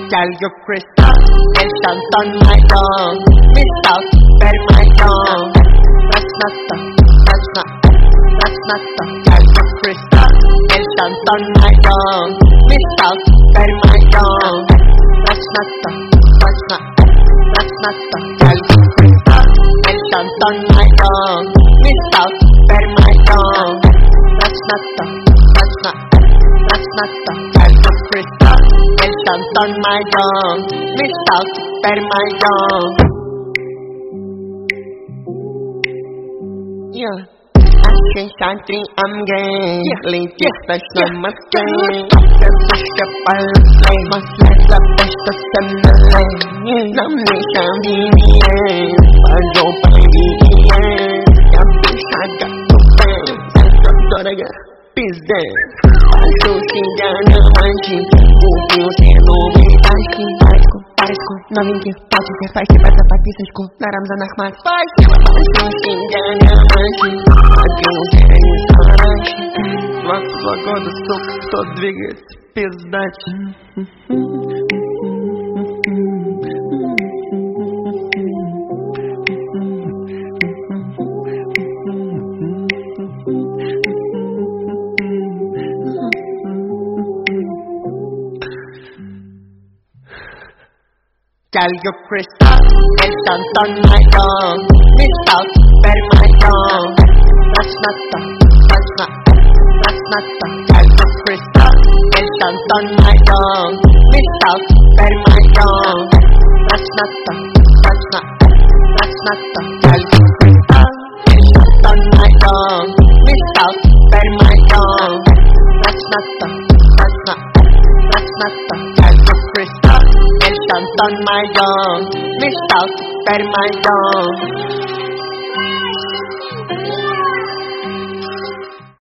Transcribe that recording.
Girl, you crystal, el Shanton my dog. Miss out, very my dog. That's not the, that's not the. Girl, you crystal, el Shanton my dog. Miss out, very my dog. That's not the, that's not the. Girl, you crystal, el Shanton my dog. Miss out, very my dog. That's not the, that's not the. Girl, you crystal, el Shanton my dog. Miss out, very my dog. Yeah. Shantri, I'm gay. Latest fashion must stay. After push up, I'll play. Must let the best of them lay. Nomination BBA. Pajo BBA. Yabisha got to bang. Santoraga, pizza. Pajo Shigana Manji. Upiu sendo Vitaski. Parezco, novinki, pode ser faz que bata papisco. Naramza Nahmat. Pajo Shigana Manji. Два года, сука, кто двигает, пиздать. Girl, you crystal, el Shanton my dog. Miss out, very my dog. That's not the, that's not the. Girl, you crystal, el Shanton my dog. Miss out, very my dog. That's not the, that's not the. Girl, you crystal, el Shanton my dog. Miss out, very my dog. That's not the, that's not the. Girl, you crystal, el Shanton my dog. Miss out, very my dog.